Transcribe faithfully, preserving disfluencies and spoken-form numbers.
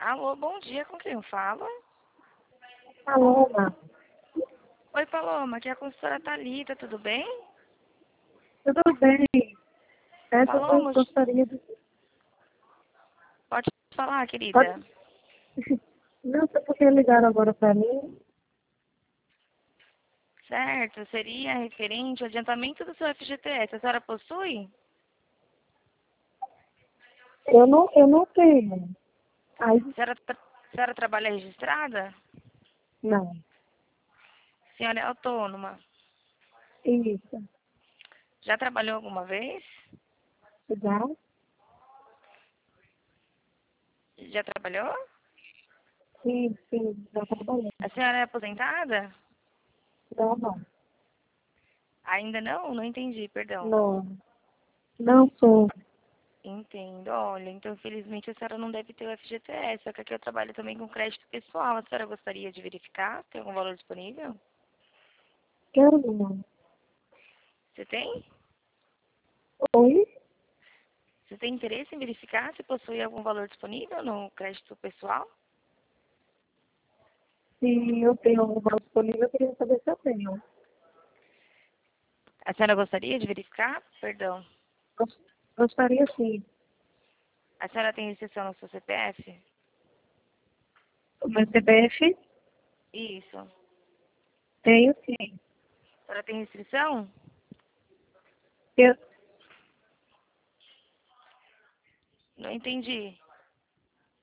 Alô, bom dia, com quem eu falo? Paloma, Oi, Paloma, aqui é a consultora Thalita, tudo bem? tudo bem? Essa eu Paloma, gostaria de... pode falar, Pode... querida. Não sei porque ligaram agora para mim. Certo, seria referente ao adiantamento do seu F G T S. A senhora possui? Eu não, eu não tenho. Aí, A senhora, tra- a senhora trabalha registrada? não. A senhora é autônoma. Isso. Já trabalhou alguma vez? Já? Já trabalhou? Sim, sim, já trabalhei. A senhora é aposentada? Não, não. Ainda não? Não entendi, perdão. Não, não sou. Entendo. Olha, então infelizmente a senhora não deve ter o F G T S, só que aqui eu trabalho também com crédito pessoal. A senhora gostaria de verificar? Tem algum valor disponível? Quero não. Você tem? Oi? Você tem interesse em verificar se possui algum valor disponível no crédito pessoal? Se eu tenho algum valor disponível, eu queria saber se eu tenho. A senhora gostaria de verificar? Perdão. Gos- Gostaria sim. A senhora tem restrição no seu C P F? O meu C P F? Isso. Tenho sim. A senhora tem restrição? Eu, Não entendi.